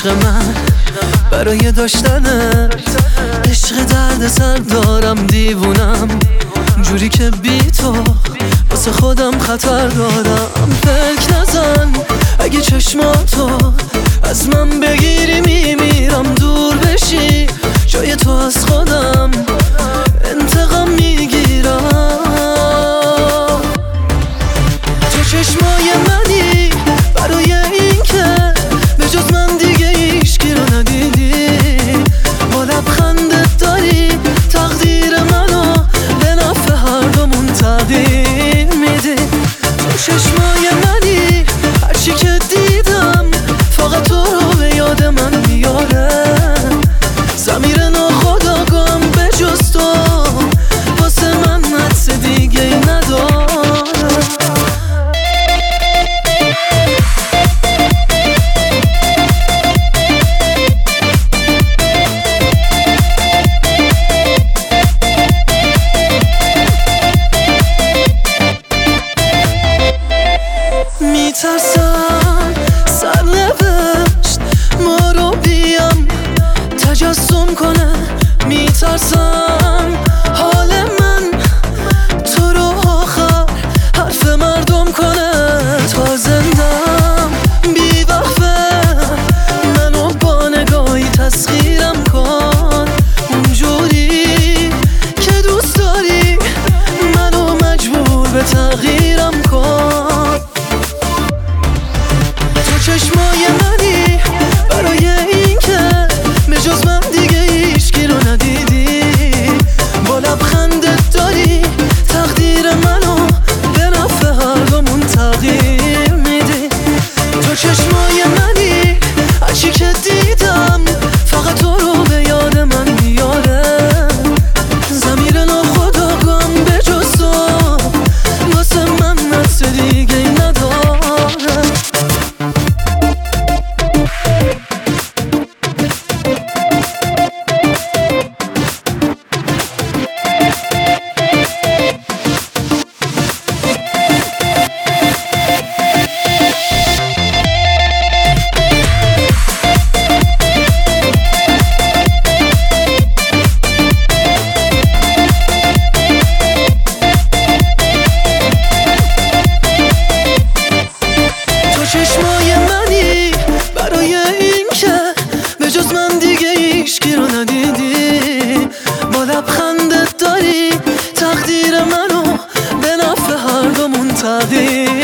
عشق من برای داشتنت، عشق درد سر دارم، دیوونم جوری که بی تو واسه خودم خطر دارم. فکر نزن اگه چشماتو از من بگیری میمیرم، دور بشی جای تو از خودم انتقام میگیرم. تو چشمای منی برای این که به جز من دیگه هیچکی رو ندیدی، با لبخندت داری تقدیر منو به نفع هر دومون تغییر میدی. تو چشمای منی هرچی که دیدم فقط تو رو به یاد من میاره، ضمیر ناخودآگاهم به جز تو واسه من حدس دیگه نداره. میترسم سرنوشت ما رو بیام تجسم کنه، میترسم حال من تو رو آخر حرف مردم کنه. تا زندم بی وقفه منو با نگاهی تسخیرم کن، اونجوری که دوست داری منو مجبور به تغییرم کن. چشمای منی برای این که به جز من دیگه هیچکی رو ندیدی، با لبخندت داری تقدیر منو به نفع هر دومون تغییر میدی. تو چشمای منی هرچی که دیدم فقط تو رو به یاد من میاره، ضمیر ناخودآگاهم به جز تو واسه من حدس دیگه نداره. چشمای منی برای این که به جز من دیگه هیچکی رو ندیدی، با لبخندت داری تقدیر منو به نفع هر دومون تغییر